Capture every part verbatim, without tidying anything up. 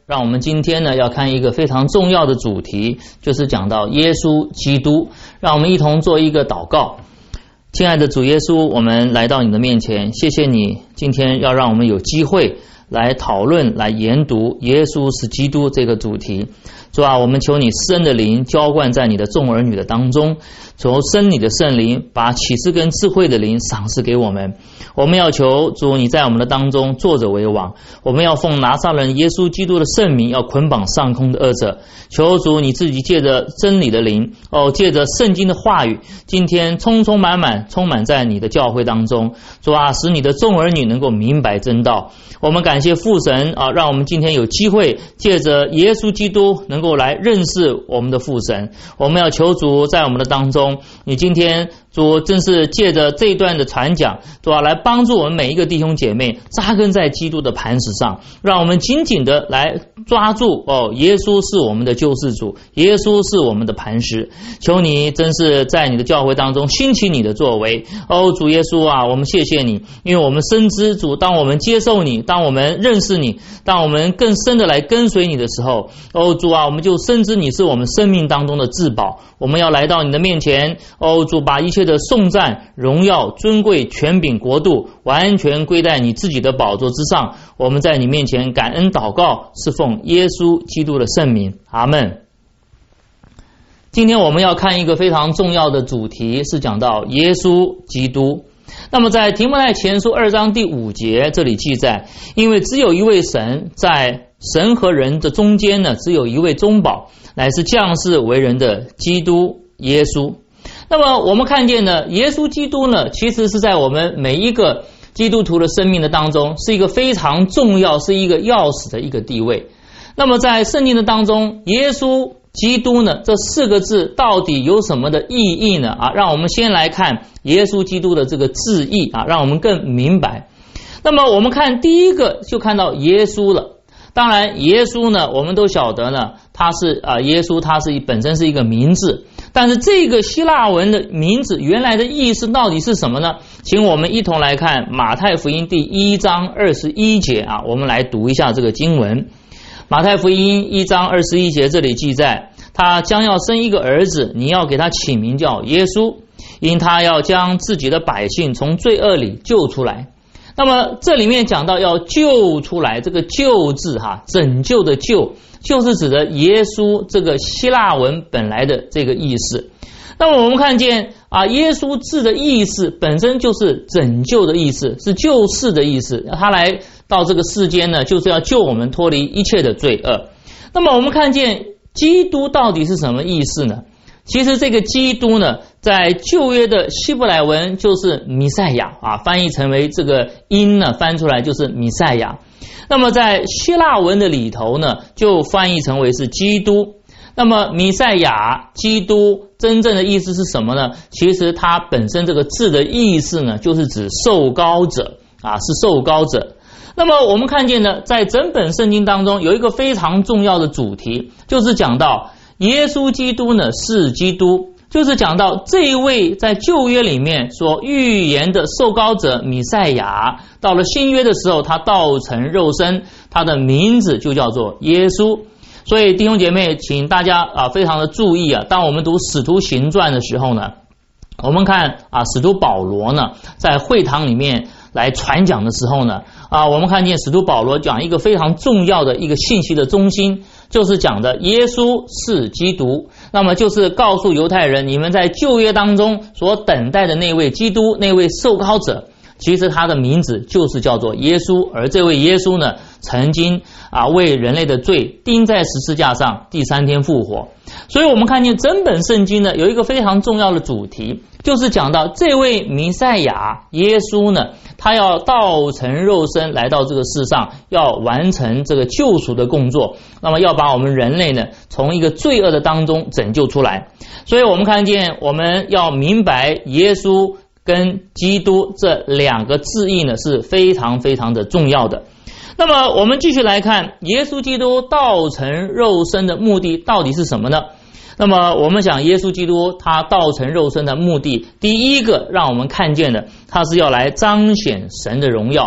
让我们今天呢要看一个非常重要的主题，就是讲到耶稣基督。让我们一同做一个祷告。亲爱的主耶稣，我们来到你的面前，谢谢你今天要让我们有机会来讨论来研读耶稣是基督这个主题。主啊，我们求你施恩的灵浇灌在你的众儿女的当中，求生你的圣灵把启示跟智慧的灵赏赐给我们。我们要求主你在我们的当中坐着为王，我们要奉拿撒勒人耶稣基督的圣名，要捆绑上空的恶者。求主你自己借着真理的灵，哦，借着圣经的话语，今天充充满满充满在你的教会当中。主啊，使你的众儿女能够明白真道。我们感谢父神啊，让我们今天有机会借着耶稣基督能够来认识我们的父神。我们要求主在我们的当中，你今天主真是借着这一段的传讲，主要来帮助我们每一个弟兄姐妹扎根在基督的磐石上，让我们紧紧的来抓住哦，耶稣是我们的救世主，耶稣是我们的磐石。求你真是在你的教会当中兴起你的作为。哦，主耶稣啊，我们谢谢你，因为我们深知主，当我们接受你，当我们认识你，当我们更深的来跟随你的时候，哦主啊，我们就深知你是我们生命当中的至宝。我们要来到你的面前，哦主，把一切的颂赞、荣耀、尊贵、权柄、国度完全归在你自己的宝座之上。我们在你面前感恩祷告，是奉耶稣基督的圣名，阿们。今天我们要看一个非常重要的主题，是讲到耶稣基督。那么在提摩太前书二章第五节这里记载，因为只有一位神，在神和人的中间呢，只有一位中保，乃是降世为人的基督耶稣。那么我们看见呢，耶稣基督呢，其实是在我们每一个基督徒的生命的当中，是一个非常重要，是一个钥匙的一个地位。那么在圣经的当中，耶稣基督呢，这四个字到底有什么的意义呢？啊，让我们先来看耶稣基督的这个字义啊，让我们更明白。那么我们看第一个就看到耶稣了。当然耶稣呢，我们都晓得呢，他是啊，耶稣他是本身是一个名字，但是这个希腊文的名字原来的意思到底是什么呢？请我们一同来看马太福音第一章二十一节啊，我们来读一下这个经文。马太福音一章二十一节这里记载，他将要生一个儿子，你要给他起名叫耶稣，因他要将自己的百姓从罪恶里救出来。那么这里面讲到要救出来，这个救字哈，拯救的救，就是指的耶稣这个希腊文本来的这个意思。那么我们看见啊，耶稣字的意思本身就是拯救的意思，是救世的意思。他来到这个世间呢，就是要救我们脱离一切的罪恶。那么我们看见基督到底是什么意思呢？其实这个基督呢，在旧约的希伯来文就是弥赛亚啊，翻译成为这个音呢，翻出来就是弥赛亚。那么在希腊文的里头呢，就翻译成为是基督。那么弥赛亚、基督真正的意思是什么呢？其实它本身这个字的意思呢，就是指受膏者啊，是受膏者。那么我们看见呢，在整本圣经当中有一个非常重要的主题，就是讲到耶稣基督呢是基督，就是讲到这一位在旧约里面所预言的受膏者弥赛亚，到了新约的时候他道成肉身，他的名字就叫做耶稣。所以弟兄姐妹，请大家啊非常的注意啊，当我们读使徒行传的时候呢，我们看啊使徒保罗呢在会堂里面来传讲的时候呢，啊我们看见使徒保罗讲一个非常重要的一个信息的中心，就是讲的耶稣是基督。那么就是告诉犹太人，你们在旧约当中所等待的那位基督，那位受膏者，其实他的名字就是叫做耶稣。而这位耶稣呢，曾经啊为人类的罪钉在十字架上，第三天复活。所以我们看见整本圣经呢，有一个非常重要的主题，就是讲到这位弥赛亚耶稣呢，他要道成肉身来到这个世上，要完成这个救赎的工作，那么要把我们人类呢从一个罪恶的当中拯救出来。所以我们看见，我们要明白耶稣跟基督这两个字义呢是非常非常的重要的。那么我们继续来看耶稣基督道成肉身的目的到底是什么呢？那么我们想耶稣基督他道成肉身的目的，第一个让我们看见的，他是要来彰显神的荣耀。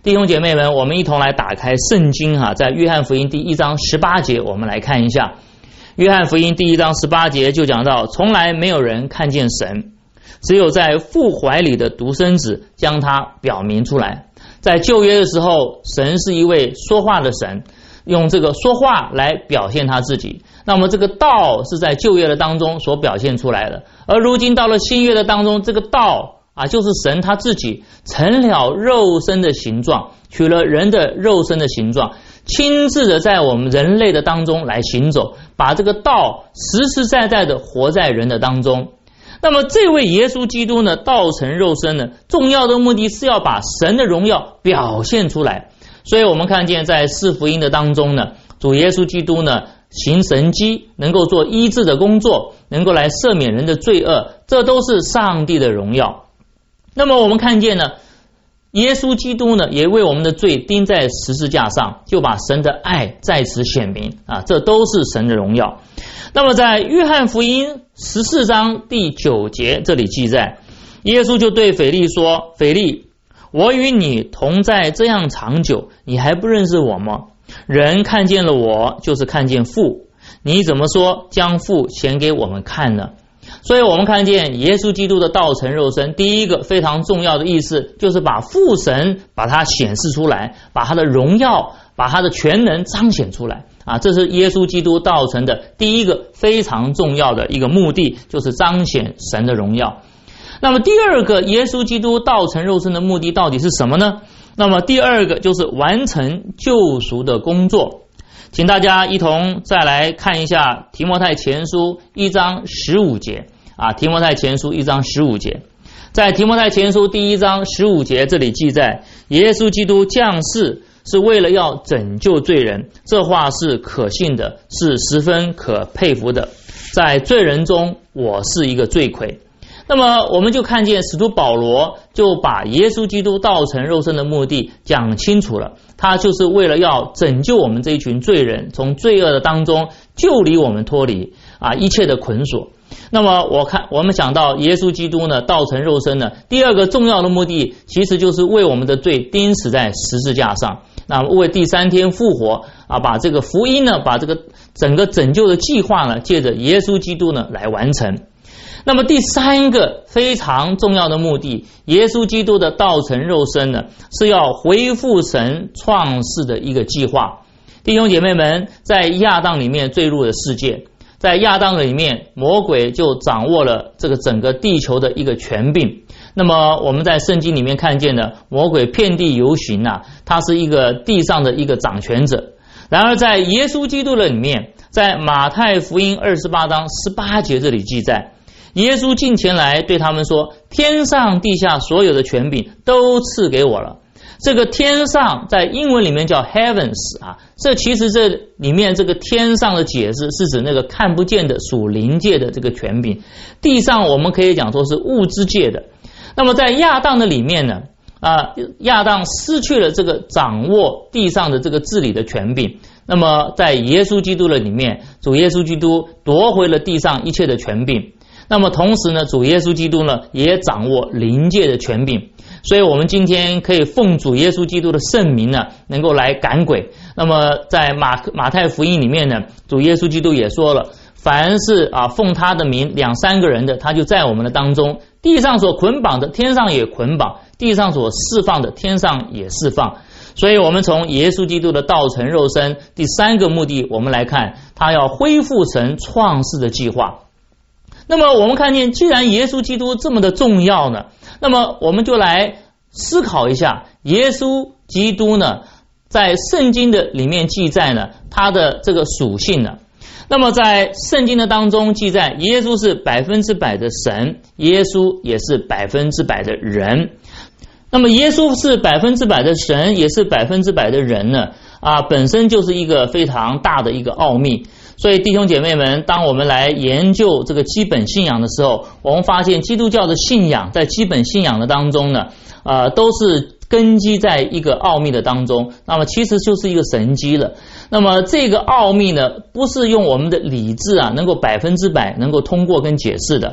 弟兄姐妹们，我们一同来打开圣经哈，在约翰福音第一章十八节，我们来看一下。约翰福音第一章十八节就讲到，从来没有人看见神，只有在父怀里的独生子将他表明出来。在旧约的时候，神是一位说话的神，用这个说话来表现他自己。那么这个道是在旧约的当中所表现出来的，而如今到了新约的当中，这个道啊，就是神他自己成了肉身的形状，取了人的肉身的形状，亲自的在我们人类的当中来行走，把这个道实实在在的活在人的当中。那么这位耶稣基督呢，道成肉身呢，重要的目的是要把神的荣耀表现出来。所以我们看见在四福音的当中呢，主耶稣基督呢行神迹，能够做医治的工作，能够来赦免人的罪恶，这都是上帝的荣耀。那么我们看见呢，耶稣基督呢也为我们的罪钉在十字架上，就把神的爱在此显明啊，这都是神的荣耀。那么在约翰福音十四章第九节这里记载，耶稣就对腓利说，腓利，我与你同在这样长久，你还不认识我吗？人看见了我，就是看见父，你怎么说将父显给我们看呢？所以我们看见耶稣基督的道成肉身，第一个非常重要的意思就是把父神把它显示出来，把他的荣耀，把他的全能彰显出来啊，这是耶稣基督道成的第一个非常重要的一个目的，就是彰显神的荣耀。那么第二个耶稣基督道成肉身的目的到底是什么呢？那么第二个就是完成救赎的工作。请大家一同再来看一下提摩太前书一章十五节啊，提摩太前书一章十五节，在提摩太前书第一章十五节这里记载，耶稣基督降世是为了要拯救罪人，这话是可信的，是十分可佩服的。在罪人中，我是一个罪魁。那么我们就看见使徒保罗就把耶稣基督道成肉身的目的讲清楚了，他就是为了要拯救我们这一群罪人，从罪恶的当中救离我们脱离啊一切的捆锁。那么我看我们想到耶稣基督呢道成肉身呢，第二个重要的目的其实就是为我们的罪钉死在十字架上，那么为第三天复活啊，把这个福音呢，把这个整个拯救的计划呢，借着耶稣基督呢来完成。那么第三个非常重要的目的，耶稣基督的道成肉身呢，是要恢复神创世的一个计划。弟兄姐妹们，在亚当里面坠入了世界，在亚当里面魔鬼就掌握了这个整个地球的一个权柄。那么我们在圣经里面看见的魔鬼遍地游行啊，他是一个地上的一个掌权者。然而在耶稣基督的里面，在马太福音二十八章十八节这里记载，耶稣近前来对他们说，天上地下所有的权柄都赐给我了。这个天上在英文里面叫 heavens 啊，这其实这里面这个天上的解释是指那个看不见的属灵界的这个权柄，地上我们可以讲说是物质界的。那么在亚当的里面呢，啊，亚当失去了这个掌握地上的这个治理的权柄，那么在耶稣基督的里面，主耶稣基督夺回了地上一切的权柄。那么同时呢，主耶稣基督呢也掌握灵界的权柄，所以我们今天可以奉主耶稣基督的圣名呢，能够来赶鬼。那么在马马太福音里面呢，主耶稣基督也说了，凡是啊奉他的名两三个人的，他就在我们的当中。地上所捆绑的，天上也捆绑；地上所释放的，天上也释放。所以我们从耶稣基督的道成肉身第三个目的，我们来看他要恢复神创世的计划。那么我们看见，既然耶稣基督这么的重要呢，那么我们就来思考一下，耶稣基督呢在圣经的里面记载呢他的这个属性呢。那么在圣经的当中记载，耶稣是百分之百的神，耶稣也是百分之百的人。那么耶稣是百分之百的神，也是百分之百的人呢啊，本身就是一个非常大的一个奥秘。所以弟兄姐妹们，当我们来研究这个基本信仰的时候，我们发现基督教的信仰在基本信仰的当中呢，呃，都是根基在一个奥秘的当中，那么其实就是一个神迹了。那么这个奥秘呢，不是用我们的理智啊能够百分之百能够通过跟解释的。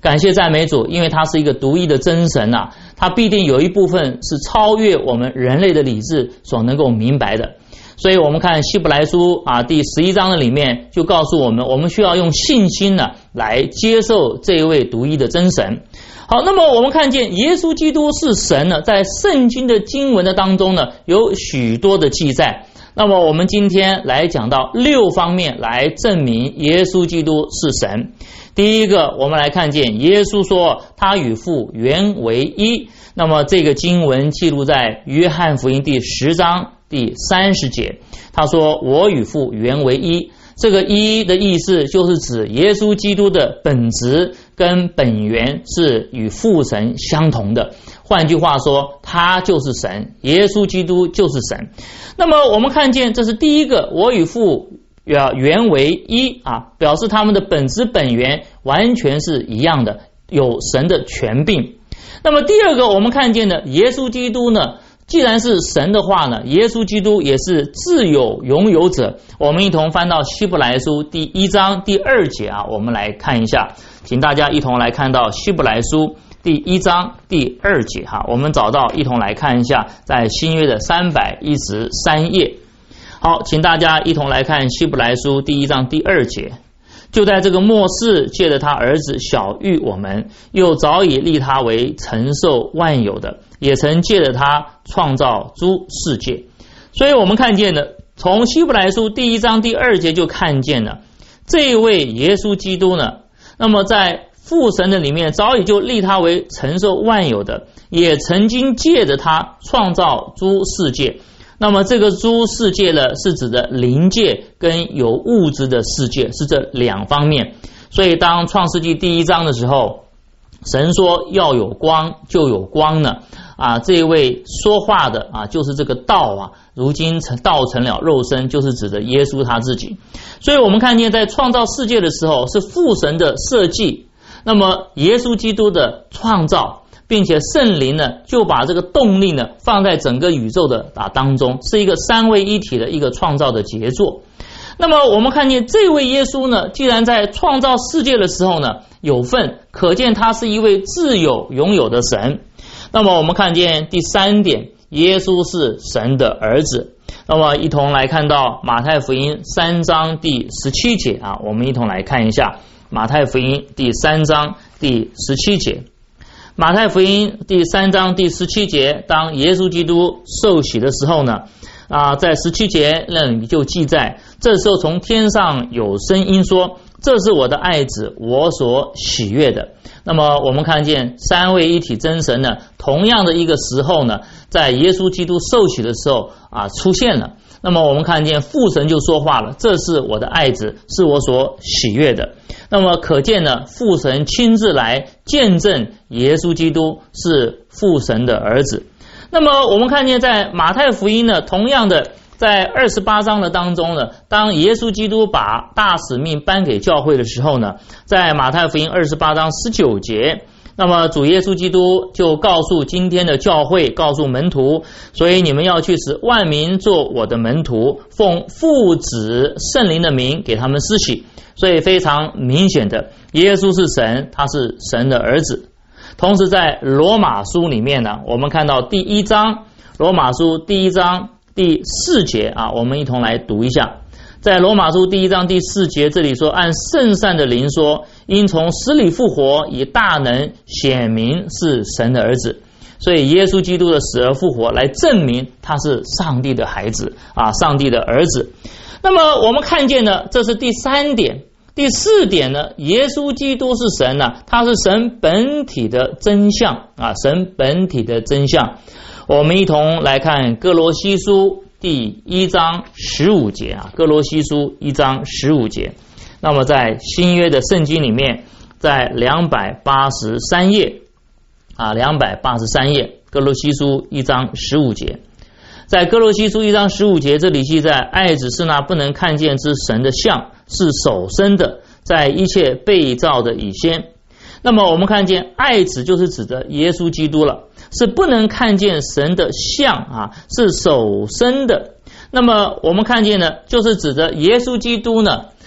感谢赞美主，因为他是一个独一的真神啊，他必定有一部分是超越我们人类的理智所能够明白的。所以我们看希伯来书啊第十一章的里面就告诉我们，我们需要用信心呢来接受这一位独一的真神。好，那么我们看见耶稣基督是神呢，在圣经的经文的当中呢有许多的记载。那么我们今天来讲到六方面来证明耶稣基督是神。第一个，我们来看见耶稣说他与父原为一。那么这个经文记录在约翰福音第十章第三十节，他说我与父原为一。这个一的意思就是指耶稣基督的本质跟本源是与父神相同的，换句话说，他就是神，耶稣基督就是神。那么我们看见这是第一个，我与父原为一啊，表示他们的本质本源完全是一样的，有神的权柄。那么第二个，我们看见的耶稣基督呢，既然是神的话呢，耶稣基督也是自有拥有者。我们一同翻到希伯来书第一章第二节啊，我们来看一下，请大家一同来看到希伯来书第一章第二节哈，我们找到一同来看一下，在新约的三百一十三页。好，请大家一同来看希伯来书第一章第二节。就在这个末世，借着他儿子晓谕我们，又早已立他为承受万有的，也曾借着他创造诸世界。所以我们看见了，从希伯来书第一章第二节就看见了这一位耶稣基督呢，那么在父神的里面早已就立他为承受万有的，也曾经借着他创造诸世界。那么这个诸世界呢，是指的灵界跟有物质的世界，是这两方面。所以当创世纪第一章的时候，神说要有光，就有光呢啊，这位说话的啊，就是这个道啊，如今道成了肉身，就是指的耶稣他自己。所以我们看见在创造世界的时候，是父神的设计，那么耶稣基督的创造，并且圣灵呢就把这个动力呢放在整个宇宙的啊当中，是一个三位一体的一个创造的杰作。那么我们看见这位耶稣呢，既然在创造世界的时候呢有份，可见他是一位自有拥有的神。那么我们看见第三点，耶稣是神的儿子。那么一同来看到马太福音三章第十七节啊，我们一同来看一下马太福音第三章第十七节。马太福音第三章第十七节，当耶稣基督受洗的时候呢，啊，在十七节那里就记载，这时候从天上有声音说，这是我的爱子，我所喜悦的。那么我们看见三位一体真神呢，同样的一个时候呢，在耶稣基督受洗的时候啊出现了。那么我们看见父神就说话了，这是我的爱子，是我所喜悦的。那么可见呢，父神亲自来见证耶稣基督是父神的儿子。那么我们看见在马太福音呢，同样的在二十八章的当中呢，当耶稣基督把大使命颁给教会的时候呢，在马太福音二十八章十九节，那么主耶稣基督就告诉今天的教会，告诉门徒，所以你们要去使万民做我的门徒，奉父子圣灵的名给他们施洗。所以非常明显的，耶稣是神，他是神的儿子。同时在罗马书里面呢，我们看到第一章，罗马书第一章第四节啊，我们一同来读一下。在罗马书第一章第四节，这里说，按圣善的灵说，因从死里复活，以大能显明是神的儿子。所以耶稣基督的死而复活，来证明他是上帝的孩子啊，上帝的儿子。那么我们看见呢，这是第三点。第四点呢，耶稣基督是神呢、啊，他是神本体的真相啊，神本体的真相。我们一同来看哥罗西书第一章十五节啊，哥罗西书一章十五节。那么在新约的圣经里面，在两百八十三页啊，两百八十三页，哥罗西书一章十五节。在哥罗西书一章十五节，这里记载，爱子是那不能看见之神的像，是首生的，在一切被造的以先。那么我们看见爱子就是指的耶稣基督了，是不能看见神的像啊，是首生的。那么我们看见呢，就是指的耶稣基督呢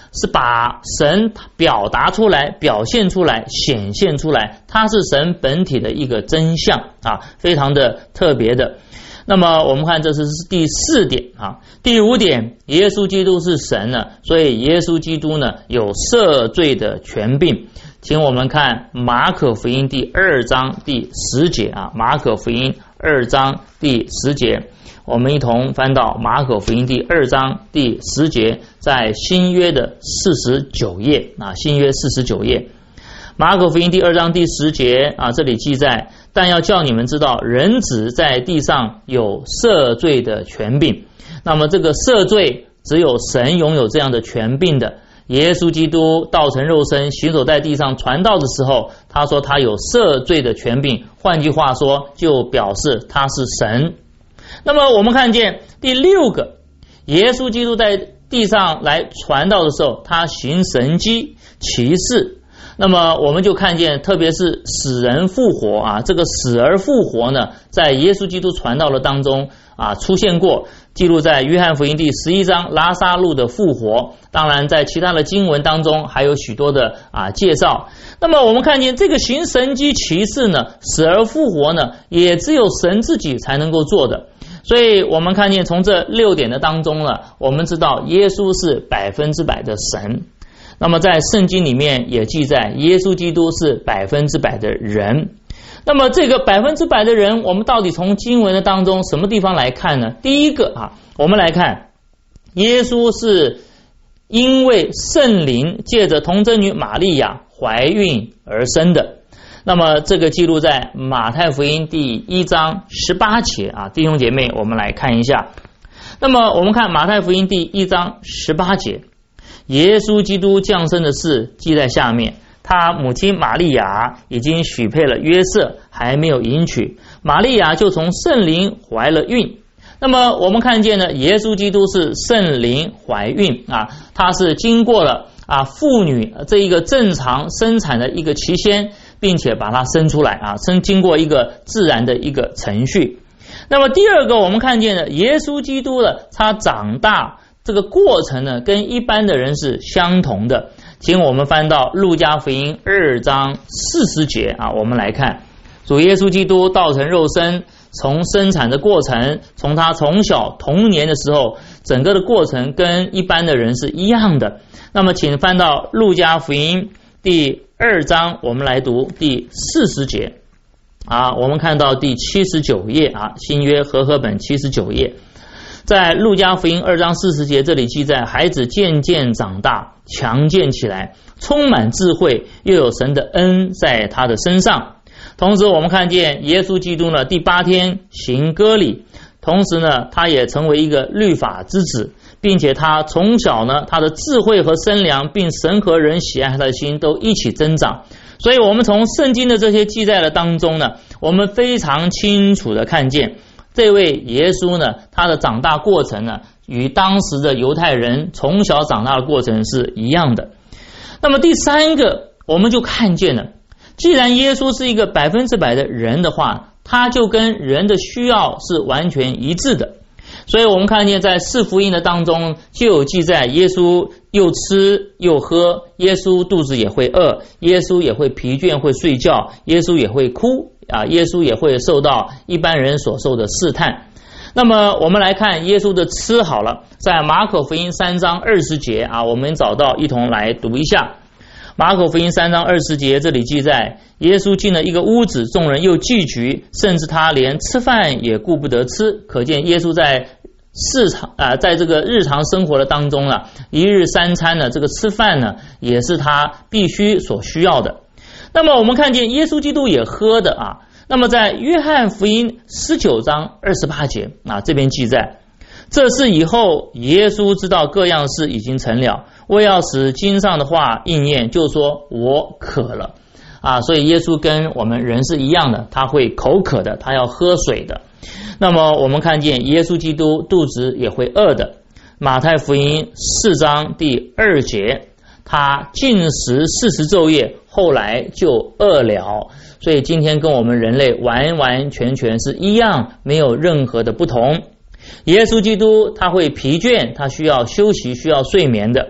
是把神表达出来、表现出来、显现出来，它是神本体的一个真相啊，非常的特别的。那么我们看这是第四点啊，第五点，耶稣基督是神呢，所以耶稣基督呢有赦罪的权柄。请我们看马可福音第二章第十节啊，马可福音二章第十节，我们一同翻到马可福音第二章第十节，在新约的四十九页啊，新约四十九页。马可福音第二章第十节啊，这里记载，但要叫你们知道，人子在地上有赦罪的权柄。那么这个赦罪只有神拥有这样的权柄的。耶稣基督道成肉身行走在地上传道的时候，他说他有赦罪的权柄，换句话说就表示他是神。那么我们看见第六个，耶稣基督在地上来传道的时候，他行神迹奇事。那么我们就看见，特别是死人复活啊，这个死而复活呢，在耶稣基督传道的当中啊出现过，记录在约翰福音第十一章拉撒路的复活。当然在其他的经文当中还有许多的啊介绍。那么我们看见这个行神迹奇事呢，死而复活呢，也只有神自己才能够做的。所以我们看见从这六点的当中呢，我们知道耶稣是百分之百的神。那么在圣经里面也记载，耶稣基督是百分之百的人。那么这个百分之百的人，我们到底从经文的当中什么地方来看呢？第一个啊，我们来看耶稣是因为圣灵借着童贞女玛利亚怀孕而生的。那么这个记录在马太福音第一章十八节啊，弟兄姐妹我们来看一下。那么我们看马太福音第一章十八节，耶稣基督降生的事记在下面，他母亲玛利亚已经许配了约瑟，还没有迎娶，玛利亚就从圣灵怀了孕。那么我们看见呢，耶稣基督是圣灵怀孕啊，他是经过了啊妇女这一个正常生产的一个期间，并且把它生出来啊，生经过一个自然的一个程序。那么第二个，我们看见呢，耶稣基督的他长大这个过程呢，跟一般的人是相同的。请我们翻到路加福音二章四十节啊，我们来看主耶稣基督道成肉身，从生产的过程，从他从小童年的时候，整个的过程跟一般的人是一样的。那么请翻到路加福音第二章，我们来读第四十节啊，我们看到第七十九页啊，新约和合本七十九页。在路加福音二章四十节，这里记载，孩子渐渐长大，强健起来，充满智慧，又有神的恩在他的身上。同时我们看见耶稣基督呢，第八天行割礼，同时呢，他也成为一个律法之子，并且他从小呢，他的智慧和身量，并神和人喜爱他的心都一起增长。所以我们从圣经的这些记载的当中呢，我们非常清楚的看见这位耶稣呢，他的长大过程呢，与当时的犹太人从小长大的过程是一样的。那么第三个，我们就看见了，既然耶稣是一个百分之百的人的话，他就跟人的需要是完全一致的。所以我们看见在四福音的当中就有记载，耶稣又吃又喝，耶稣肚子也会饿，耶稣也会疲倦会睡觉，耶稣也会哭啊，耶稣也会受到一般人所受的试探。那么我们来看耶稣的吃好了，在马可福音三章二十节啊，我们找到一同来读一下。马可福音三章二十节，这里记载，耶稣进了一个屋子，众人又聚集，甚至他连吃饭也顾不得吃。可见耶稣在市场啊、呃，在这个日常生活的当中呢，一日三餐呢，这个吃饭呢，也是他必须所需要的。那么我们看见耶稣基督也喝的啊。那么在约翰福音十九章二十八节啊，这边记载，这是以后耶稣知道各样事已经成了，为要使经上的话应验，就说我渴了啊。所以耶稣跟我们人是一样的，他会口渴的，他要喝水的。那么我们看见耶稣基督肚子也会饿的。马太福音四章第二节，他禁食四十昼夜，后来就饿了。所以今天跟我们人类完完全全是一样，没有任何的不同。耶稣基督他会疲倦，他需要休息，需要睡眠的。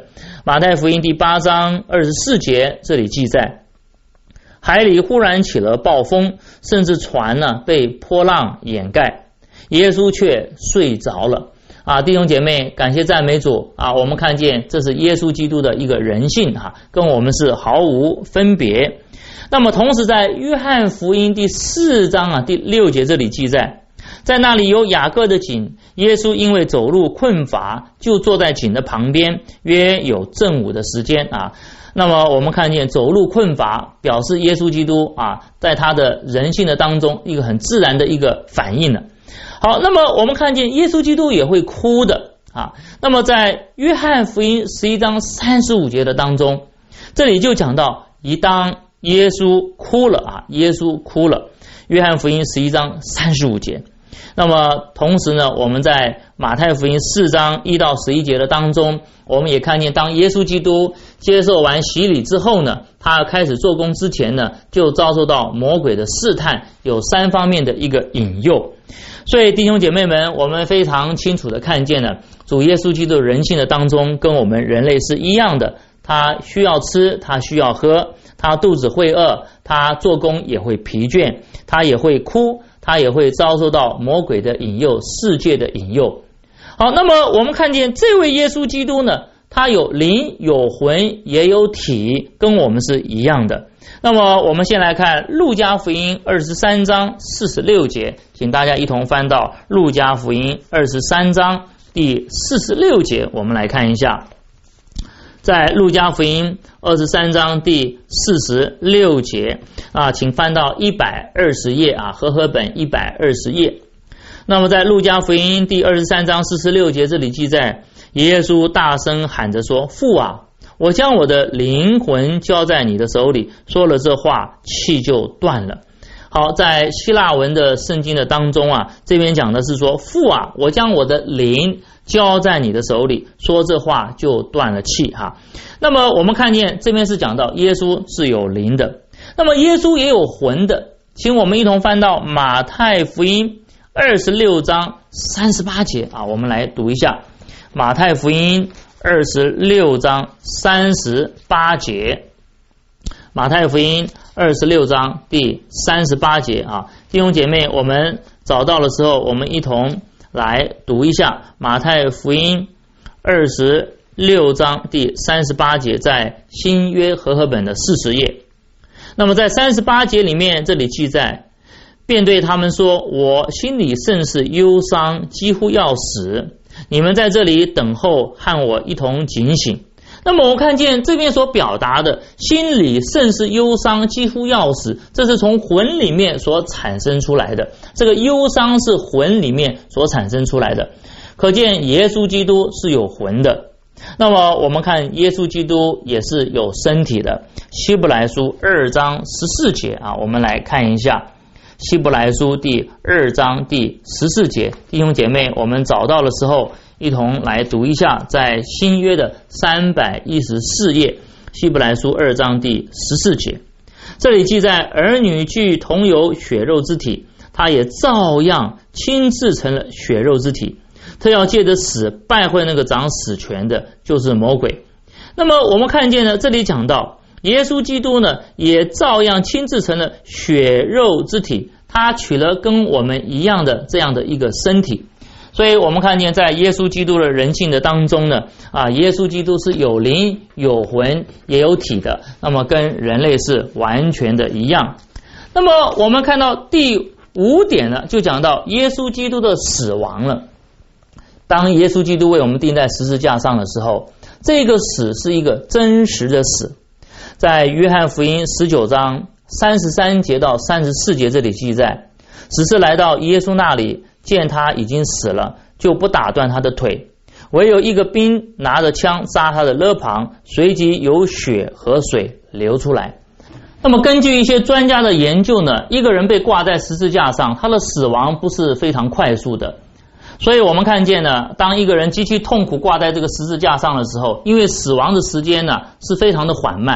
马太福音第八章二十四节这里记载，海里忽然起了暴风，甚至船呢被波浪掩盖，耶稣却睡着了。啊，弟兄姐妹，感谢赞美主啊！我们看见这是耶稣基督的一个人性啊，跟我们是毫无分别。那么同时在约翰福音第四章啊第六节这里记载，在那里有雅各的井，耶稣因为走路困乏，就坐在井的旁边，约有正午的时间啊。那么我们看见走路困乏，表示耶稣基督啊，在他的人性的当中一个很自然的一个反应了。好，那么我们看见耶稣基督也会哭的啊。那么在约翰福音十一章三十五节的当中，这里就讲到，一当耶稣哭了啊，耶稣哭了。约翰福音十一章三十五节。那么同时呢，我们在马太福音四章一到十一节的当中，我们也看见，当耶稣基督接受完洗礼之后呢，他开始做工之前呢，就遭受到魔鬼的试探，有三方面的一个引诱。所以弟兄姐妹们，我们非常清楚的看见了，主耶稣基督人性的当中跟我们人类是一样的，他需要吃，他需要喝，他肚子会饿，他做工也会疲倦，他也会哭，他也会遭受到魔鬼的引诱，世界的引诱。好，那么我们看见这位耶稣基督呢，他有灵有魂也有体，跟我们是一样的。那么我们先来看路加福音二十三章四十六节，请大家一同翻到路加福音二十三章第四十六节，我们来看一下。在路加福音二十三章第四十六节啊，请翻到一百二十页啊，和合本一百二十页。那么在路加福音第二十三章四十六节这里记载，耶稣大声喊着说，父啊，我将我的灵魂交在你的手里。说了这话，气就断了。好，在希腊文的圣经的当中啊，这边讲的是说，父啊，我将我的灵交在你的手里，说这话就断了气哈。那么我们看见这边是讲到耶稣是有灵的，那么耶稣也有魂的，请我们一同翻到马太福音二十六章三十八节啊，我们来读一下马太福音二十六章三十八节。马太福音二十六章第三十八节啊，弟兄姐妹，我们找到的时候，我们一同来读一下马太福音二十六章第三十八节，在新约和合本的四十页。那么在三十八节里面，这里记载，便对他们说，我心里甚是忧伤，几乎要死，你们在这里等候，和我一同警醒。那么我看见这边所表达的心里甚是忧伤，几乎要死，这是从魂里面所产生出来的，这个忧伤是魂里面所产生出来的，可见耶稣基督是有魂的。那么我们看耶稣基督也是有身体的，希伯来书二章十四节啊，我们来看一下希伯来书第二章第十四节，弟兄姐妹，我们找到的时候一同来读一下，在新约的三百一十四页，希伯来书二章第十四节，这里记载，儿女既同有血肉之体，他也照样亲自成了血肉之体，他要借着死败坏那个掌死权的，就是魔鬼。那么我们看见呢，这里讲到耶稣基督呢，也照样亲自成了血肉之体，他取了跟我们一样的这样的一个身体。所以我们看见在耶稣基督的人性的当中呢，啊，耶稣基督是有灵有魂也有体的，那么跟人类是完全的一样。那么我们看到第五点呢，就讲到耶稣基督的死亡了。当耶稣基督为我们钉在十字架上的时候，这个死是一个真实的死。在约翰福音十九章三十三节到三十四节这里记载，只是来到耶稣那里，见他已经死了，就不打断他的腿，唯有一个兵拿着枪扎他的肋旁，随即有血和水流出来。那么根据一些专家的研究呢，一个人被挂在十字架上，他的死亡不是非常快速的。所以我们看见呢，当一个人极其痛苦挂在这个十字架上的时候，因为死亡的时间呢是非常的缓慢，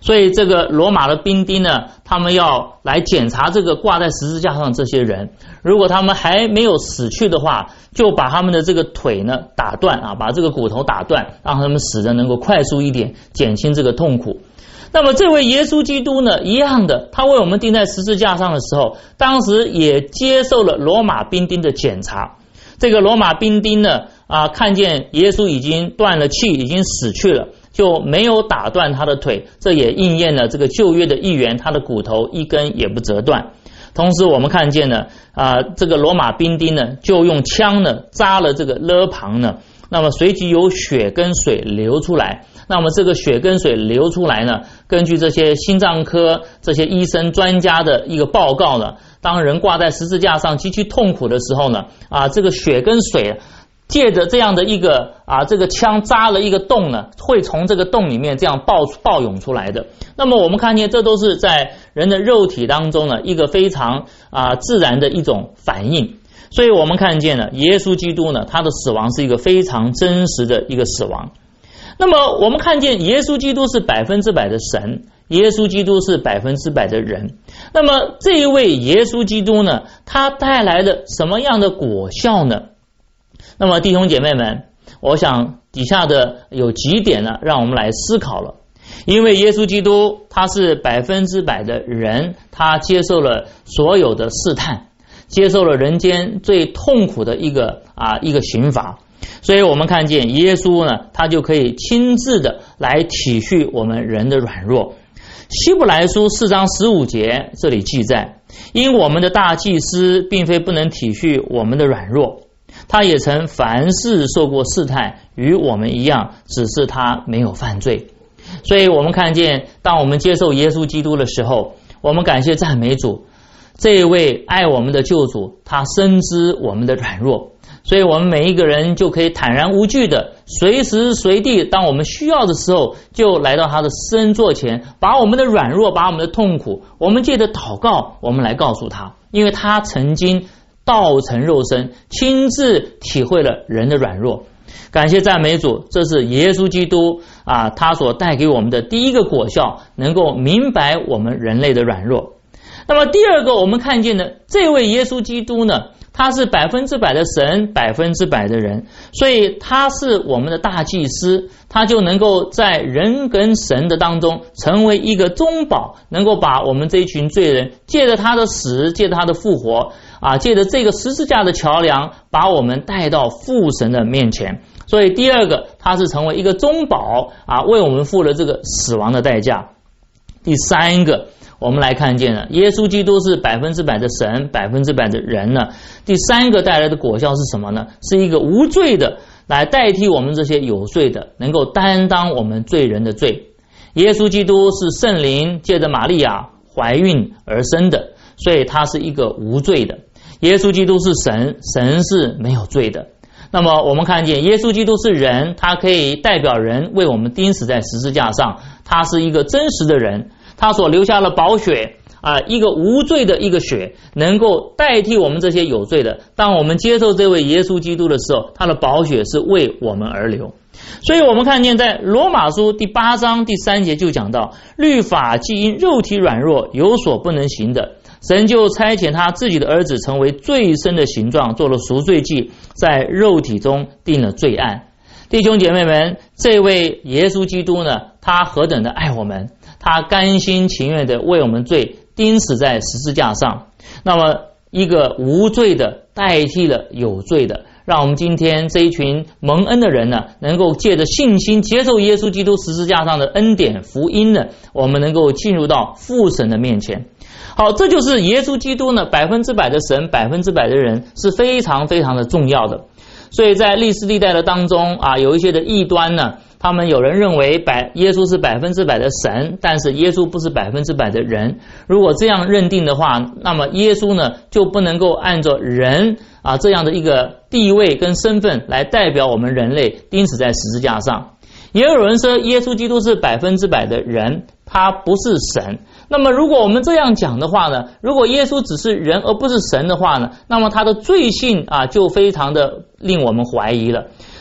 所以这个罗马的兵丁呢，他们要来检查这个挂在十字架上这些人，如果他们还没有死去的话，就把他们的这个腿呢打断啊，把这个骨头打断，让他们死的能够快速一点，减轻这个痛苦。那么这位耶稣基督呢，一样的，他为我们钉在十字架上的时候，当时也接受了罗马兵丁的检查。这个罗马兵丁呢啊，看见耶稣已经断了气，已经死去了，就没有打断他的腿，这也应验了这个旧约的预言，他的骨头一根也不折断。同时我们看见呢啊，这个罗马兵丁呢就用枪呢扎了这个勒旁呢，那么随即有血跟水流出来。那么这个血跟水流出来呢，根据这些心脏科这些医生专家的一个报告呢，当人挂在十字架上极其痛苦的时候呢，啊，这个血跟水借着这样的一个啊，这个枪扎了一个洞呢，会从这个洞里面这样爆爆涌出来的。那么我们看见这都是在人的肉体当中呢一个非常啊自然的一种反应。所以我们看见了耶稣基督呢，他的死亡是一个非常真实的一个死亡。那么我们看见耶稣基督是百分之百的神，耶稣基督是百分之百的人。那么这一位耶稣基督呢，他带来了什么样的果效呢？那么弟兄姐妹们，我想底下的有几点呢，让我们来思考了。因为耶稣基督他是百分之百的人，他接受了所有的试探，接受了人间最痛苦的一个啊一个刑罚。所以我们看见耶稣呢，他就可以亲自的来体恤我们人的软弱。希伯来书四章十五节这里记载，因我们的大祭司并非不能体恤我们的软弱，他也曾凡事受过试探，与我们一样，只是他没有犯罪。所以我们看见，当我们接受耶稣基督的时候，我们感谢赞美主，这一位爱我们的救主，他深知我们的软弱，所以我们每一个人就可以坦然无惧的随时随地，当我们需要的时候，就来到他的施恩座前，把我们的软弱，把我们的痛苦，我们借着祷告，我们来告诉他，因为他曾经道成肉身，亲自体会了人的软弱。感谢赞美主，这是耶稣基督啊，他所带给我们的第一个果效，能够明白我们人类的软弱。那么第二个，我们看见的这位耶稣基督呢，他是百分之百的神，百分之百的人，所以他是我们的大祭司，他就能够在人跟神的当中成为一个中保，能够把我们这一群罪人借着他的死，借着他的复活啊，借着这个十字架的桥梁，把我们带到父神的面前。所以第二个，他是成为一个中保啊，为我们付了这个死亡的代价。第三个，我们来看见了耶稣基督是百分之百的神，百分之百的人呢。第三个带来的果效是什么呢？是一个无罪的来代替我们这些有罪的，能够担当我们罪人的罪。耶稣基督是圣灵借着玛利亚怀孕而生的，所以他是一个无罪的。耶稣基督是神，神是没有罪的。那么我们看见耶稣基督是人，他可以代表人为我们钉死在十字架上，他是一个真实的人，他所留下了宝血啊，一个无罪的一个血，能够代替我们这些有罪的。当我们接受这位耶稣基督的时候，他的宝血是为我们而流。所以我们看见在罗马书第八章第三节就讲到，律法既因肉体软弱有所不能行的，神就差遣他自己的儿子成为罪身的形状，做了赎罪祭，在肉体中定了罪案。弟兄姐妹们，这位耶稣基督呢，他何等的爱我们，他甘心情愿的为我们罪钉死在十字架上。那么一个无罪的代替了有罪的，让我们今天这一群蒙恩的人呢，能够借着信心接受耶稣基督十字架上的恩典福音呢，我们能够进入到父神的面前。好，这就是耶稣基督呢，百分之百的神，百分之百的人，是非常非常的重要的。所以在历史历代的当中啊，有一些的异端呢，他们有人认为百耶稣是百分之百的神，但是耶稣不是百分之百的人。如果这样认定的话，那么耶稣呢就不能够按照人啊这样的一个地位跟身份来代表我们人类钉死在十字架上。也有人说耶稣基督是百分之百的人，他不是神。那么如果我们这样讲的话呢，如果耶稣只是人而不是神的话呢，那么他的罪性啊就非常的令我们怀疑了。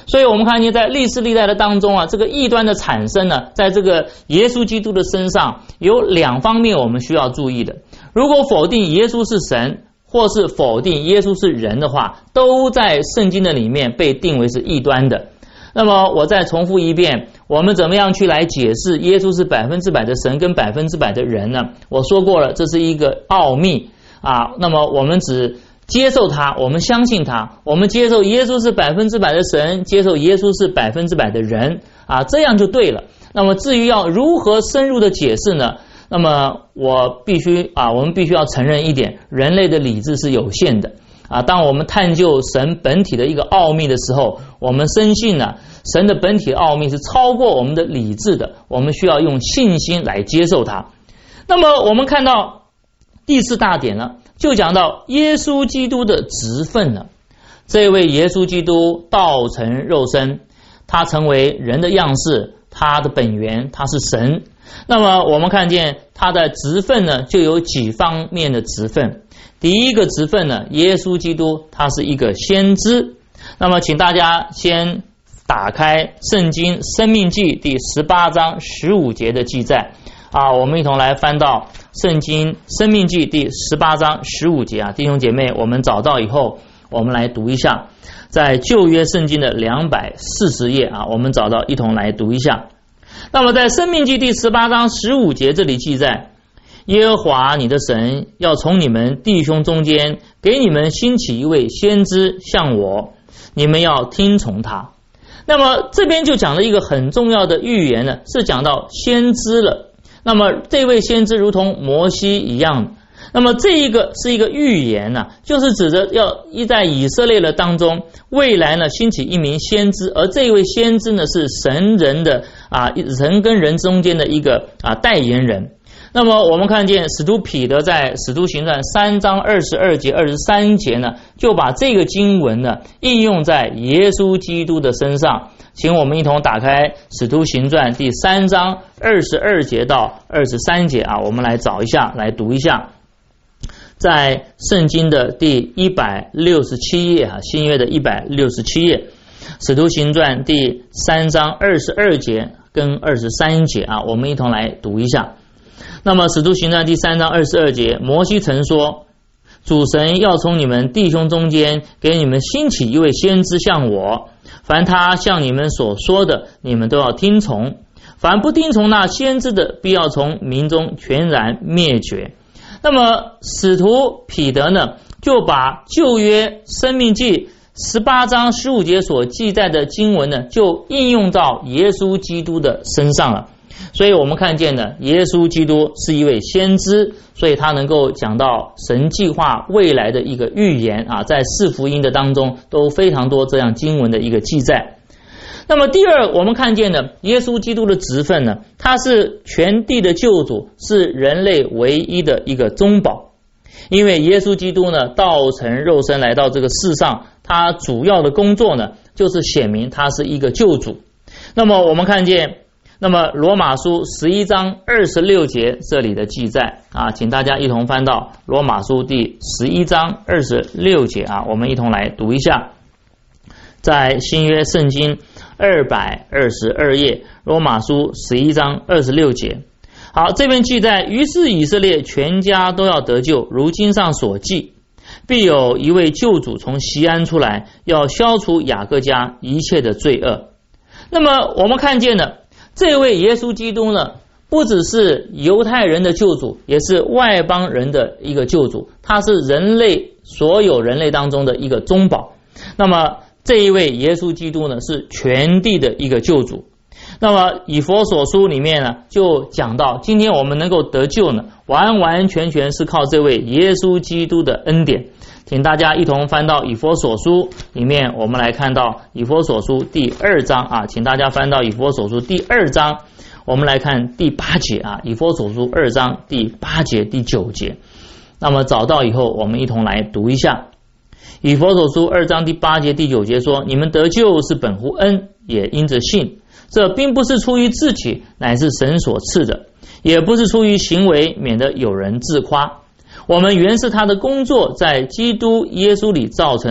所以我们看见在历史历代的当中啊，这个异端的产生呢，在这个耶稣基督的身上有两方面我们需要注意的。如果否定耶稣是神，或是否定耶稣是人的话，都在圣经的里面被定为是异端的。那么我再重复一遍，我们怎么样去来解释耶稣是百分之百的神跟百分之百的人呢？我说过了，这是一个奥秘啊。那么我们只接受他，我们相信他，我们接受耶稣是百分之百的神，接受耶稣是百分之百的人啊，这样就对了。那么至于要如何深入的解释呢？那么我必须啊，我们必须要承认一点，人类的理智是有限的啊。当我们探究神本体的一个奥秘的时候，我们深信呢、啊，神的本体奥秘是超过我们的理智的，我们需要用信心来接受它。那么我们看到第四大点呢，就讲到耶稣基督的职分了。这位耶稣基督道成肉身，他成为人的样式，他的本源他是神。那么我们看见他的职分呢，就有几方面的职分。第一个职分呢，耶稣基督他是一个先知。那么请大家先打开圣经申命记第十八章十五节的记载啊，我们一同来翻到圣经申命记第十八章十五节啊，弟兄姐妹，我们找到以后，我们来读一下，在旧约圣经的两百四十页啊，我们找到，一同来读一下。那么在申命记第十八章十五节这里记载，耶和华你的神要从你们弟兄中间给你们兴起一位先知像我，你们要听从他。那么这边就讲了一个很重要的预言呢，是讲到先知了。那么这位先知如同摩西一样，那么这一个是一个预言呢、啊，就是指着要一在以色列的当中，未来呢兴起一名先知，而这位先知呢是神人的啊人跟人中间的一个啊代言人。那么我们看见使徒彼得在使徒行传三章二十二节二十三节呢，就把这个经文呢应用在耶稣基督的身上。请我们一同打开使徒行传第三章二十二节到二十三节啊，我们来找一下，来读一下。在圣经的第一百六十七页啊，新约的一百六十七页，使徒行传第三章二十二节跟二十三节啊，我们一同来读一下。那么使徒行传第三章二十二节，摩西曾说，主神要从你们弟兄中间给你们兴起一位先知像我，凡他向你们所说的，你们都要听从，凡不听从那先知的，必要从民中全然灭绝。那么使徒彼得呢，就把旧约申命记十八章十五节所记载的经文呢，就应用到耶稣基督的身上了。所以我们看见呢，耶稣基督是一位先知，所以他能够讲到神计划未来的一个预言啊，在四福音的当中都非常多这样经文的一个记载。那么第二，我们看见呢，耶稣基督的职分呢，他是全地的救主，是人类唯一的一个中保。因为耶稣基督呢，道成肉身来到这个世上，他主要的工作呢，就是显明他是一个救主。那么我们看见，那么罗马书十一章二十六节这里的记载啊，请大家一同翻到罗马书第十一章二十六节啊，我们一同来读一下。在新约圣经二百二十二页，罗马书十一章二十六节。好，这边记载，于是以色列全家都要得救，如经上所记，必有一位救主从锡安出来，要消除雅各家一切的罪恶。那么我们看见了这位耶稣基督呢，不只是犹太人的救主，也是外邦人的一个救主，他是人类所有人类当中的一个中保。那么这一位耶稣基督呢，是全地的一个救主。那么以弗所书里面呢，就讲到今天我们能够得救呢，完完全全是靠这位耶稣基督的恩典。请大家一同翻到以弗所书里面，我们来看到以弗所书第二章啊，请大家翻到以弗所书第二章，我们来看第八节啊，以弗所书二章第八节第九节。那么找到以后，我们一同来读一下。以弗所书二章第八节第九节说，你们得救是本乎恩，也因着信，这并不是出于自己，乃是神所赐的，也不是出于行为，免得有人自夸。我们原是他的工作，在基督耶稣里造成的，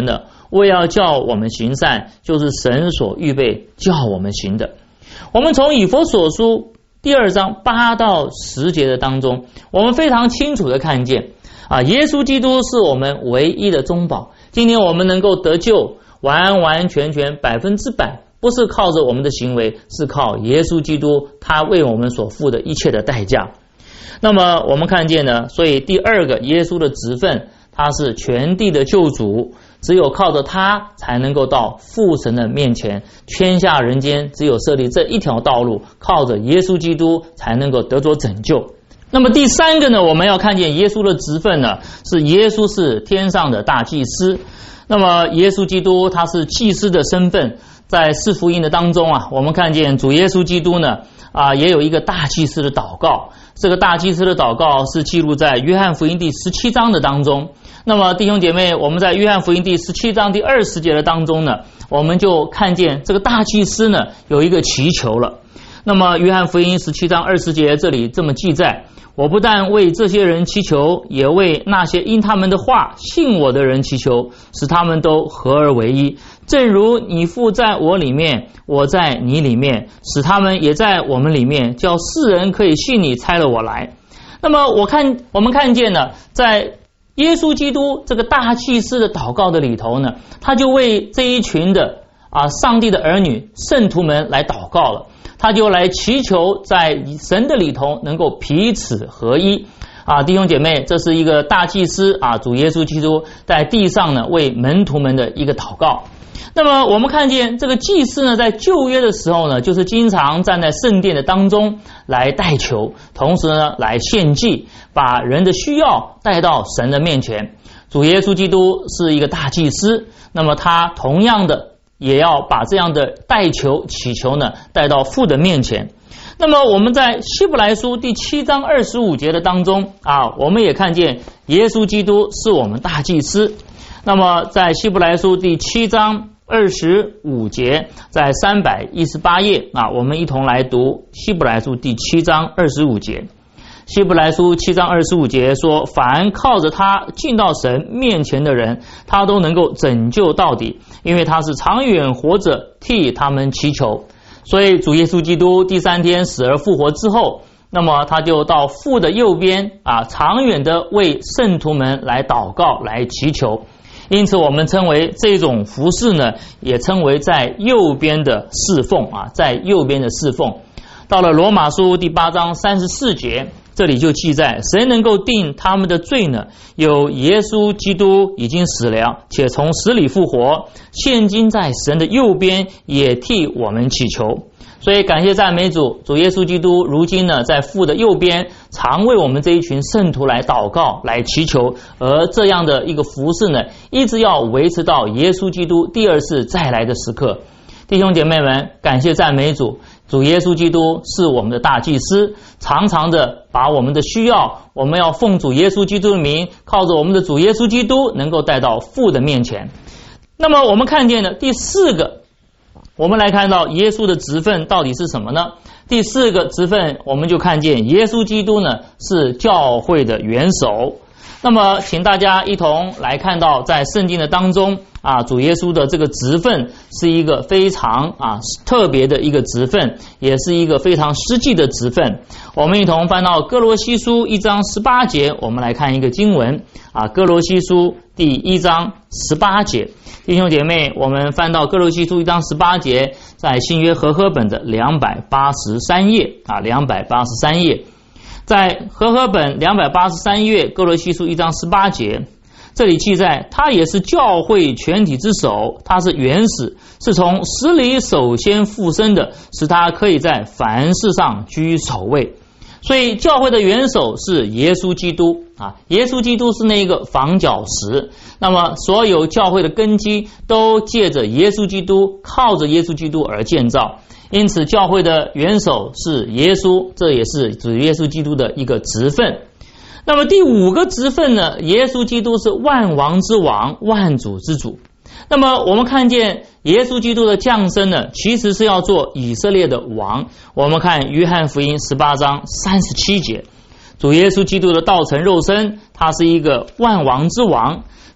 为要叫我们行善，就是神所预备叫我们行的。我们从以弗所书第二章八到十节的当中，我们非常清楚的看见啊，耶稣基督是我们唯一的中保。今天我们能够得救，完完全全百分之百不是靠着我们的行为，是靠耶稣基督他为我们所付的一切的代价。那么我们看见呢，所以第二个，耶稣的职分，他是全地的救主，只有靠着他才能够到父神的面前，天下人间只有设立这一条道路，靠着耶稣基督才能够得着拯救。那么第三个呢，我们要看见耶稣的职分呢，是耶稣是天上的大祭司。那么耶稣基督他是祭司的身份，在四福音的当中啊，我们看见主耶稣基督呢啊，也有一个大祭司的祷告。这个大祭司的祷告是记录在约翰福音第十七章的当中。那么弟兄姐妹，我们在约翰福音第十七章第二十节的当中呢，我们就看见这个大祭司呢有一个祈求了。那么约翰福音十七章二十节这里这么记载，我不但为这些人祈求，也为那些因他们的话信我的人祈求，使他们都合而为一，正如你父在我里面，我在你里面，使他们也在我们里面，叫世人可以信你差了我来。那么我看我们看见呢，在耶稣基督这个大祭司的祷告的里头呢，他就为这一群的啊上帝的儿女圣徒们来祷告了，他就来祈求在神的里头能够彼此合一啊，弟兄姐妹，这是一个大祭司啊，主耶稣基督在地上呢为门徒们的一个祷告。那么我们看见这个祭司呢，在旧约的时候呢，就是经常站在圣殿的当中来代求，同时呢来献祭，把人的需要带到神的面前。主耶稣基督是一个大祭司，那么他同样的也要把这样的代求祈求呢带到父的面前。那么我们在希伯来书第七章二十五节的当中啊，我们也看见耶稣基督是我们大祭司。那么在希伯来书第七章二十五节，在三百一十八页啊，我们一同来读希伯来书第七章二十五节。希伯来书七章二十五节说，凡靠着他进到神面前的人，他都能够拯救到底，因为他是长远活着替他们祈求。所以主耶稣基督第三天死而复活之后，那么他就到父的右边啊，长远的为圣徒们来祷告来祈求。因此我们称为这种服事呢，也称为在右边的侍奉啊，在右边的侍奉。到了罗马书第八章三十四节，这里就记载，谁能够定他们的罪呢？有耶稣基督已经死了，且从死里复活，现今在神的右边，也替我们祈求。所以感谢赞美主，主耶稣基督如今呢在父的右边，常为我们这一群圣徒来祷告来祈求，而这样的一个服事呢，一直要维持到耶稣基督第二次再来的时刻。弟兄姐妹们，感谢赞美主，主耶稣基督是我们的大祭司，常常的把我们的需要，我们要奉主耶稣基督的名，靠着我们的主耶稣基督能够带到父的面前。那么我们看见的第四个，我们来看到耶稣的职分到底是什么呢？第四个职分，我们就看见耶稣基督呢是教会的元首。那么请大家一同来看到在圣经的当中啊，主耶稣的这个职分是一个非常啊特别的一个职分，也是一个非常实际的职分。我们一同翻到哥罗西书一章十八节，我们来看一个经文啊，哥罗西书第一章十八节。弟兄姐妹，我们翻到哥罗西书一章十八节，在新约和合本的两百八十三页啊，两百八十三页。在和合本两百八十三页哥罗西书一章十八节，这里记载，他也是教会全体之首，他是元始，是从死里首先复生的，使他可以在凡事上居首位。所以教会的元首是耶稣基督啊，耶稣基督是那个房角石，那么所有教会的根基都借着耶稣基督，靠着耶稣基督而建造。因此教会的元首是耶稣，这也是主耶稣基督的一个职分。那么第五个职分呢，耶稣基督是万王之王，万主之主。那么我们看见耶稣基督的降生呢，其实是要做以色列的王。我们看约翰福音十八章三十七节，主耶稣基督的道成肉身，他是一个万王之王。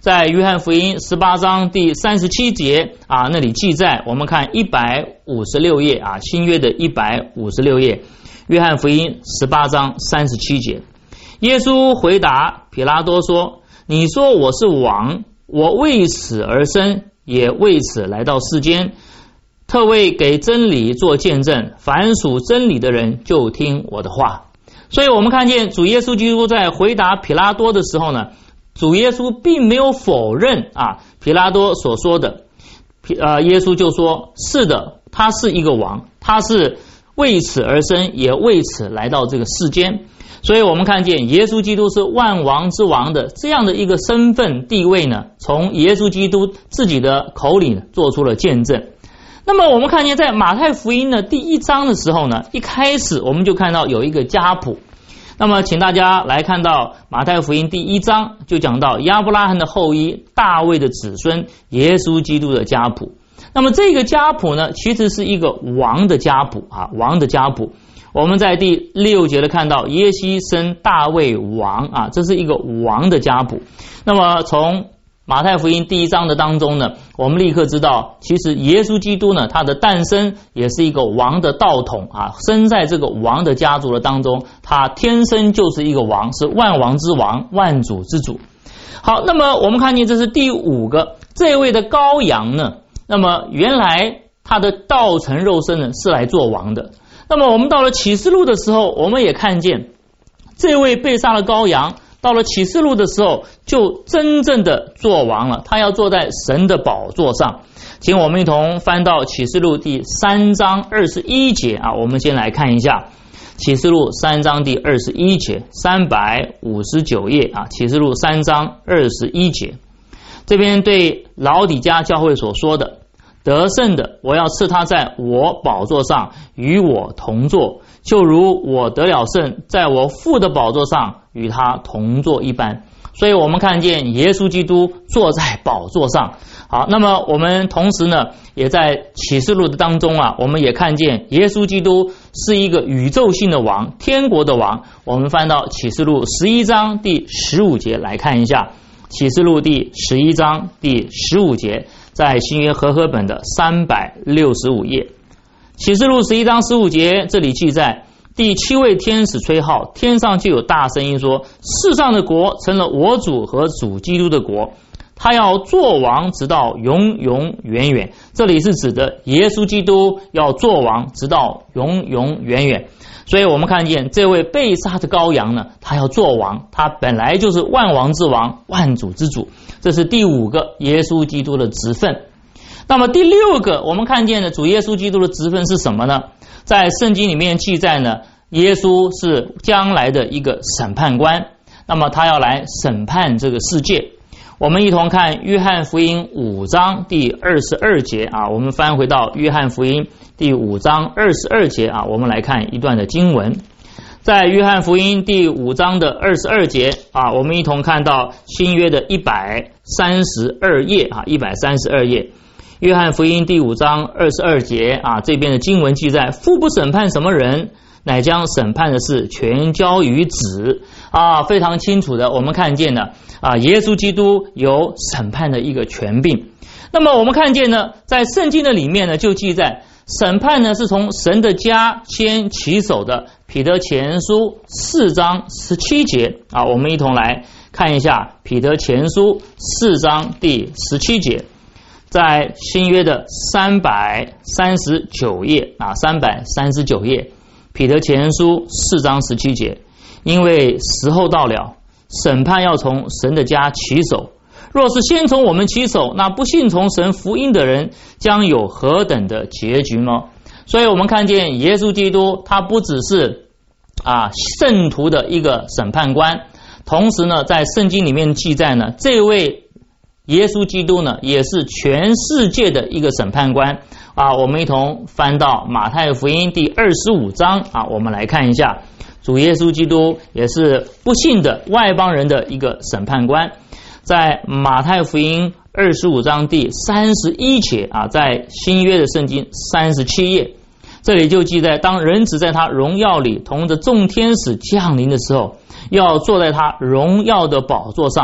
在约翰福音十八章第三十七节啊，那里记载，我们看一百五十六页啊，新约的一百五十六页，约翰福音十八章三十七节，耶稣回答彼拉多说：你说我是王，我为此而生，也为此来到世间，特为给真理做见证，凡属真理的人就听我的话。所以我们看见主耶稣基督在回答彼拉多的时候呢，主耶稣并没有否认啊彼拉多所说的，呃，耶稣就说是的，他是一个王，他是为此而生，也为此来到这个世间。所以我们看见耶稣基督是万王之王的这样的一个身份地位呢，从耶稣基督自己的口里呢做出了见证。那么我们看见在马太福音的第一章的时候呢，一开始我们就看到有一个家谱。那么请大家来看到马太福音第一章，就讲到亚伯拉罕的后裔大卫的子孙耶稣基督的家谱。那么这个家谱呢，其实是一个王的家谱啊，王的家谱。我们在第六节的看到耶西生大卫王啊，这是一个王的家谱。那么从马太福音第一章的当中呢，我们立刻知道，其实耶稣基督呢，他的诞生也是一个王的道统啊，生在这个王的家族的当中，他天生就是一个王，是万王之王，万主之主。好，那么我们看见这是第五个，这位的羔羊呢，那么原来他的道成肉身呢是来做王的。那么我们到了启示录的时候，我们也看见这位被杀的羔羊到了启示录的时候就真正的做王了，他要坐在神的宝座上。请我们一同翻到启示录第三章二十一节啊，我们先来看一下启示录三章第二十一节，三百五十九页啊，启示录三章二十一节，这边对老底嘉教会所说的，得胜的，我要赐他在我宝座上与我同坐，就如我得了胜，在我父的宝座上与他同坐一般。所以我们看见耶稣基督坐在宝座上。好，那么我们同时呢，也在启示录的当中啊，我们也看见耶稣基督是一个宇宙性的王，天国的王。我们翻到启示录十一章第十五节来看一下，启示录第十一章第十五节，在新约和合本的三百六十五页。启示录十一章十五节，这里记载，第七位天使吹号，天上就有大声音说，世上的国成了我主和主基督的国，他要做王直到永永远远。这里是指的耶稣基督要做王直到永永远远。所以我们看见这位被杀的羔羊呢，他要做王，他本来就是万王之王，万主之主。这是第五个耶稣基督的职分。那么第六个我们看见的主耶稣基督的职分是什么呢？在圣经里面记载呢，耶稣是将来的一个审判官，那么他要来审判这个世界。我们一同看约翰福音五章第二十二节啊，我们翻回到约翰福音第五章二十二节啊，我们来看一段的经文。在约翰福音第五章的二十二节啊，我们一同看到新约的一百三十二页啊，一百三十二页。约翰福音第五章二十二节啊，这边的经文记载，父不审判什么人，乃将审判的事全交于子啊，非常清楚的我们看见了啊，耶稣基督有审判的一个权柄。那么我们看见呢，在圣经的里面呢，就记载审判呢是从神的家先起手的。彼得前书四章十七节啊，我们一同来看一下彼得前书四章第十七节，在新约的三百三十九页啊，三百三十九页，彼得前书四章十七节，因为时候到了，审判要从神的家起手。若是先从我们起手，那不信从神福音的人将有何等的结局呢？所以我们看见耶稣基督他不只是啊圣徒的一个审判官，同时呢在圣经里面记载呢，这位耶稣基督呢也是全世界的一个审判官啊。我们一同翻到马太福音第二十五章啊，我们来看一下，主耶稣基督也是不信的外邦人的一个审判官。在马太福音二十五章第三十一节啊，在新约的圣经三十七页，这里就记载，当人子在他荣耀里同着众天使降临的时候，要坐在他荣耀的宝座上，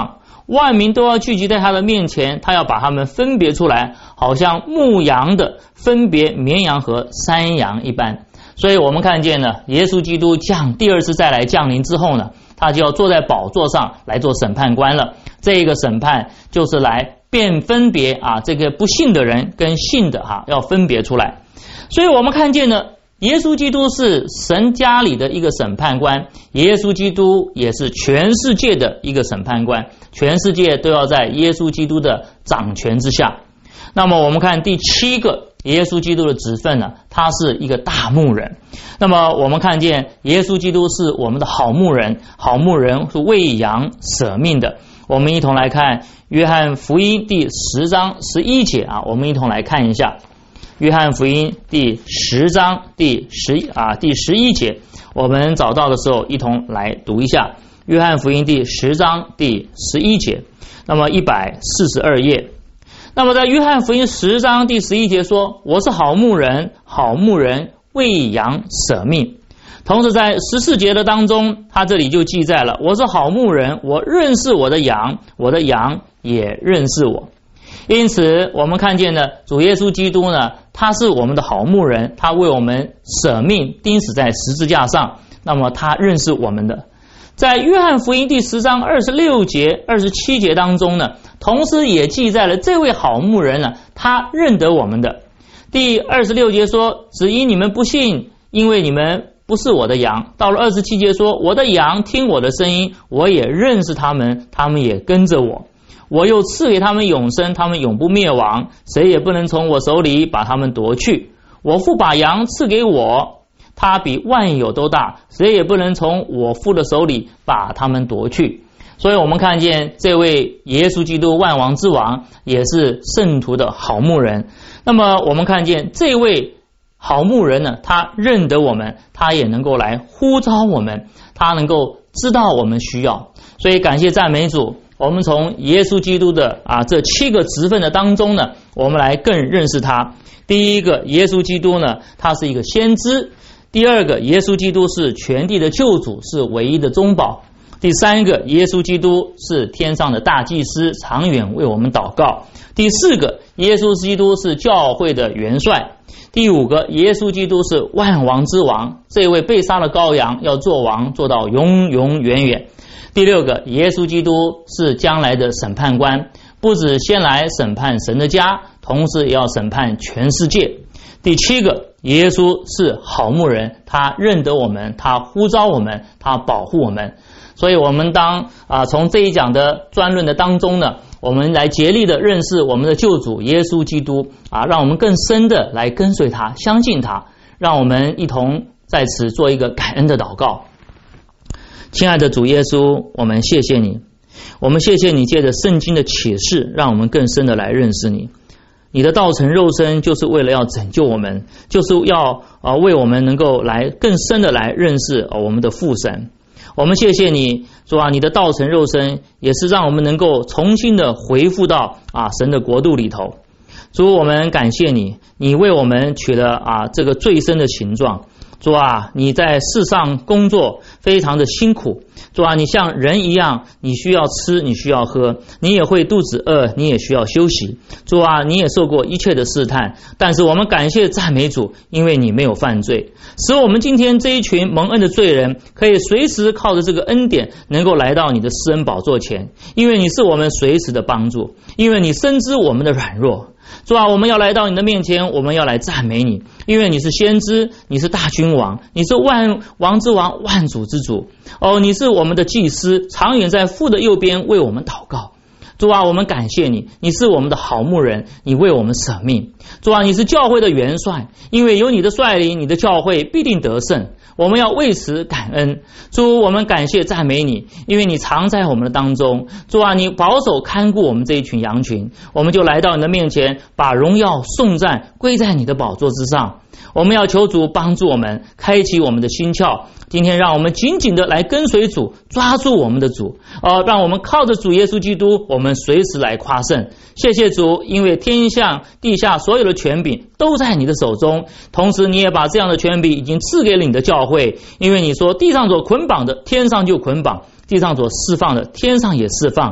万民都要聚集在他的面前，他要把他们分别出来，好像牧羊的分别绵羊和山羊一般。所以我们看见呢，耶稣基督降第二次再来降临之后呢，他就要坐在宝座上来做审判官了。这个审判就是来辨分别啊，这个不信的人跟信的哈、啊、要分别出来。所以我们看见呢，耶稣基督是神家里的一个审判官，耶稣基督也是全世界的一个审判官，全世界都要在耶稣基督的掌权之下。那么我们看第七个耶稣基督的职分呢，他是一个大牧人。那么我们看见耶稣基督是我们的好牧人，好牧人是为羊舍命的。我们一同来看约翰福音第十章十一节啊，我们一同来看一下约翰福音第十章第十啊第十一节，我们找到的时候一同来读一下约翰福音第十章第十一节。那么一百四十二页。那么在约翰福音十章第十一节说，我是好牧人，好牧人为羊舍命。同时在十四节的当中，他这里就记载了，我是好牧人，我认识我的羊，我的羊也认识我。因此我们看见呢，主耶稣基督呢，他是我们的好牧人，他为我们舍命钉死在十字架上，那么他认识我们的。在约翰福音第十章二十六节二十七节当中呢，同时也记载了这位好牧人呢，他认得我们的。第二十六节说，只因你们不信，因为你们不是我的羊。到了二十七节说，我的羊听我的声音，我也认识他们，他们也跟着我。我又赐给他们永生，他们永不灭亡，谁也不能从我手里把他们夺去。我父把羊赐给我，他比万有都大，谁也不能从我父的手里把他们夺去。所以我们看见这位耶稣基督万王之王，也是圣徒的好牧人。那么我们看见这位好牧人呢，他认得我们，他也能够来呼召我们，他能够知道我们需要。所以感谢赞美主，我们从耶稣基督的啊这七个职分的当中呢，我们来更认识他。第一个，耶稣基督呢，他是一个先知；第二个，耶稣基督是全地的救主，是唯一的中保；第三个，耶稣基督是天上的大祭司，长远为我们祷告；第四个，耶稣基督是教会的元帅；第五个，耶稣基督是万王之王，这位被杀的羔羊要做王，做到永永远远；第六个，耶稣基督是将来的审判官，不只先来审判神的家，同时也要审判全世界；第七个，耶稣是好牧人，他认得我们，他呼召我们，他保护我们。所以我们当啊从这一讲的专论的当中呢，我们来竭力的认识我们的救主耶稣基督啊，让我们更深的来跟随他，相信他，让我们一同在此做一个感恩的祷告。亲爱的主耶稣，我们谢谢你，我们谢谢你借着圣经的启示，让我们更深的来认识你。你的道成肉身就是为了要拯救我们，就是要啊为我们能够来更深的来认识我们的父神。我们谢谢你，主啊，你的道成肉身也是让我们能够重新的回复到啊神的国度里头。主，我们感谢你，你为我们取了啊这个最深的形状。主啊，你在世上工作非常的辛苦。主啊，你像人一样，你需要吃，你需要喝，你也会肚子饿，你也需要休息。主啊，你也受过一切的试探，但是我们感谢赞美主，因为你没有犯罪，使我们今天这一群蒙恩的罪人可以随时靠着这个恩典能够来到你的施恩宝座前，因为你是我们随时的帮助，因为你深知我们的软弱。主啊，我们要来到你的面前，我们要来赞美你，因为你是先知，你是大君王，你是万王之王，万主之主。哦，你是我们的祭司，长远在父的右边为我们祷告。主啊，我们感谢你，你是我们的好牧人，你为我们舍命。主啊，你是教会的元帅，因为有你的率领，你的教会必定得胜。我们要为此感恩。主，我们感谢赞美你，因为你常在我们的当中。主啊，你保守看顾我们这一群羊群，我们就来到你的面前，把荣耀颂赞归在你的宝座之上。我们要求主帮助我们，开启我们的心窍。今天让我们紧紧的来跟随主，抓住我们的主，呃，让我们靠着主耶稣基督，我们随时来夸胜。谢谢主，因为天下地下所有的权柄都在你的手中，同时你也把这样的权柄已经赐给了你的教会，因为你说地上所捆绑的，天上就捆绑；地上所释放的，天上也释放。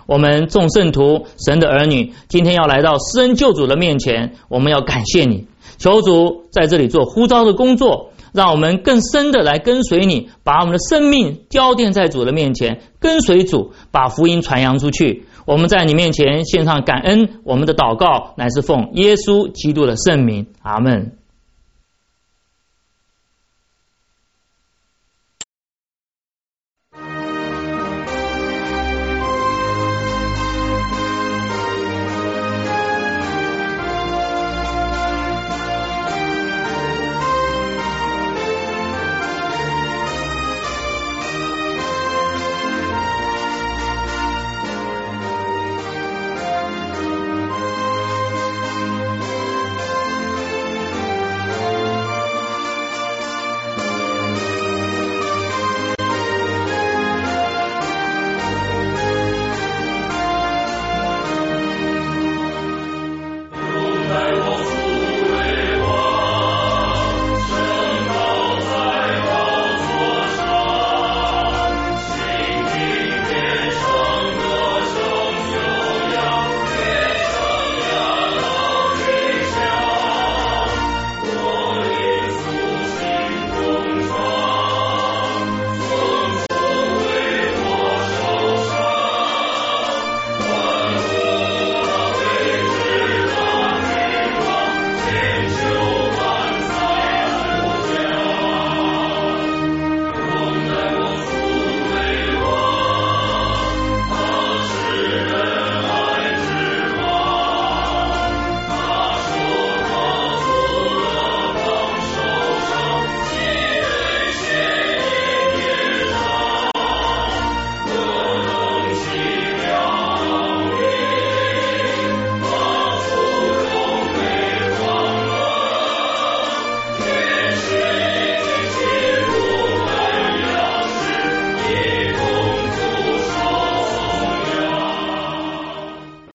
我们众圣徒神的儿女今天要来到施恩救主的面前，我们要感谢你，求主在这里做呼召的工作，让我们更深的来跟随你，把我们的生命交奠在主的面前，跟随主，把福音传扬出去。我们在你面前献上感恩，我们的祷告乃是奉耶稣基督的圣名，阿们。